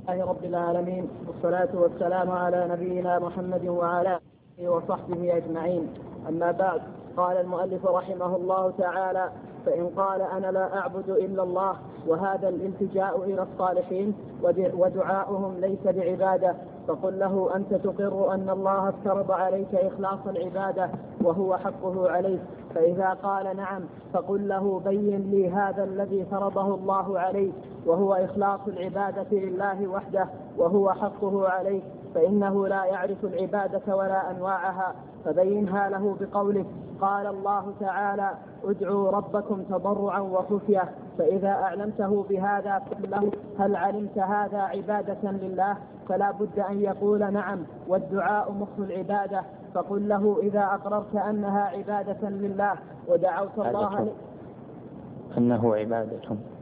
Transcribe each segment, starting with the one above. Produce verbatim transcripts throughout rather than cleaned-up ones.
لله رب العالمين، والصلاة والسلام على نبينا محمد وعلى آله وصحبه أجمعين. أما بعد، قال المؤلف رحمه الله تعالى: فإن قال أنا لا أعبد إلا الله، وهذا الالتجاء إلى الصالحين ودعاؤهم ليس بعبادة، فقل له أنت تقر أن الله افترض عليك إخلاص العبادة وهو حقه عليك. فإذا قال نعم، فقل له بين لي هذا الذي فرضه الله عليك وهو إخلاص العبادة لله وحده وهو حقه عليك، فإنه لا يعرف العبادة ولا أنواعها، فبينها له بقوله: قال الله تعالى: ادعوا ربكم تضرعا وخفية. فإذا أعلمته بهذا فقل له: هل علمت هذا عبادة لله؟ فلا بد أن يقول نعم، والدعاء مخ العبادة. فقل له: إذا أقررت أنها عبادة لله ودعوت الله أنه عبادة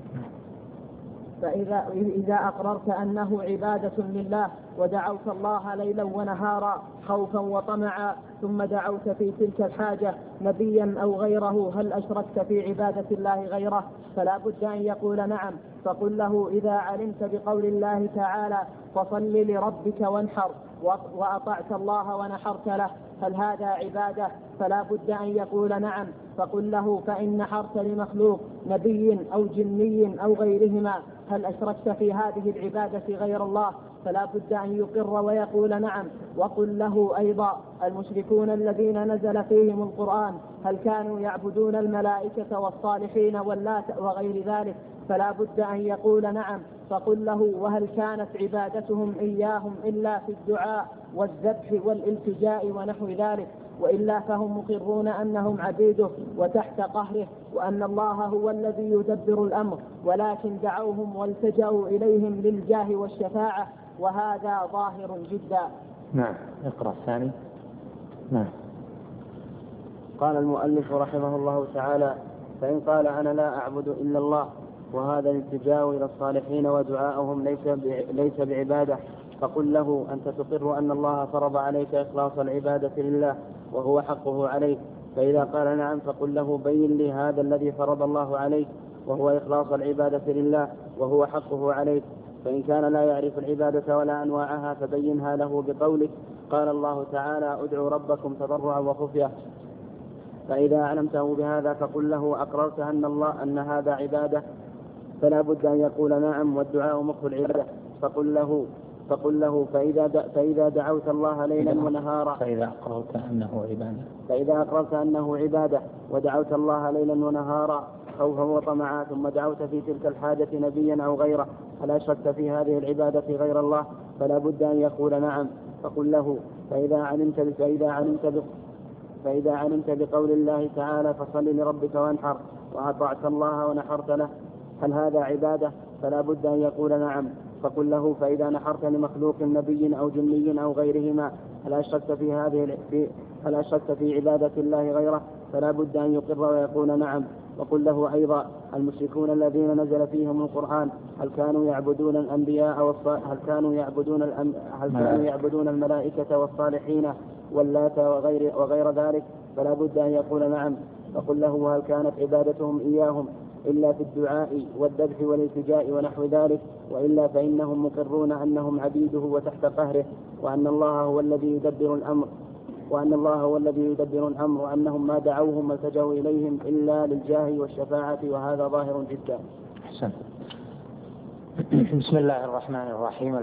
فإذا إذا أقررت أنه عبادة لله ودعوت الله ليلا ونهارا خوفا وطمعا، ثم دعوت في تلك الحاجة نبيا أو غيره، هل أشركت في عبادة الله غيره؟ فلا بد أن يقول نعم. فقل له: إذا علمت بقول الله تعالى: فصل لربك وانحر، وأطعت الله ونحرت له، هل هذا عبادة؟ فلا بد أن يقول نعم. فقل له: فإن نحرت لمخلوق نبي أو جني أو غيرهما، هل أشركت في هذه العبادة غير الله؟ فلا بد أن يقر ويقول نعم. وقل له أيضا: المشركون الذين نزل فيهم القرآن، هل كانوا يعبدون الملائكة والصالحين واللات وغير ذلك؟ فلا بد أن يقول نعم. فقل له: وهل كانت عبادتهم إياهم إلا في الدعاء والذبح والالتجاء ونحو ذلك؟ وإلا فهم مقرون أنهم عبيده وتحت قهره، وأن الله هو الذي يدبر الأمر، ولكن دعوهم والتجأوا إليهم للجاه والشفاعة، وهذا ظاهر جدا. نعم. اقرأ الثاني. نعم. قال المؤلف رحمه الله تعالى: فإن قال أنا لا أعبد إلا الله، وهذا الالتجاء إلى الصالحين ودعاؤهم ليس ليس بعبادة، فقل له: أنت تقر أن الله فرض عليك إخلاص العبادة لله وهو حقه عليك. فإذا قال نعم، فقل له: بين لي هذا الذي فرض الله عليك وهو إخلاص العبادة لله وهو حقه عليك. فإن كان لا يعرف العبادة ولا أنواعها فبينها له بقولك: قال الله تعالى: ادعوا ربكم تضرعا وخفية. فإذا علمته بهذا فقل له: أقررت أن الله أن هذا عبادة، فلا بد أن يقول نعم، والدعاء مخ العبادة. فقل له فقل له فإذا فإذا دعوت الله ليلا ونهارا فإذا أقررت أنه عبادة فإذا أقررت أنه عبادة ودعوت الله ليلا ونهارا خوفا وطمعا، ثم دعوت في تلك الحاجة نبيا أو غيره، هل أشركت في هذه العبادة غير الله؟ فلا بد أن يقول نعم. فقل له: فإذا علمت فإذا علمت فإذا علمت بقول الله تعالى: فصل لربك وانحر، وأطعت الله ونحرت له، هل هذا عبادة؟ فلا بد أن يقول نعم. فقل له: فإذا نحرت لمخلوق نبي أو جني أو غيرهما، هل أشركت في هذه في هل أشركت في عبادة الله غيره؟ فلا بد أن يقر ويقول نعم. وقل له أيضا: المشركون الذين نزل فيهم القرآن، هل كانوا يعبدون الأنبياء والصالحين هل كانوا يعبدون الأم... هل كانوا يعبدون الملائكة والصالحين واللات وغير وغير ذلك؟ فلا بد أن يقول نعم. فقل له: وهل كانت عبادتهم إياهم إلا في الدعاء والذبح والالتجاء ونحو ذلك؟ وإلا فإنهم مقرون أنهم عبيده وتحت قهره، وأن الله هو الذي يدبر الأمر وأن الله هو الذي يدبر الأمر وأنهم ما دعوهم والتجأوا إليهم إلا للجاه والشفاعة، وهذا ظاهر جدا. أحسن. بسم الله الرحمن الرحيم.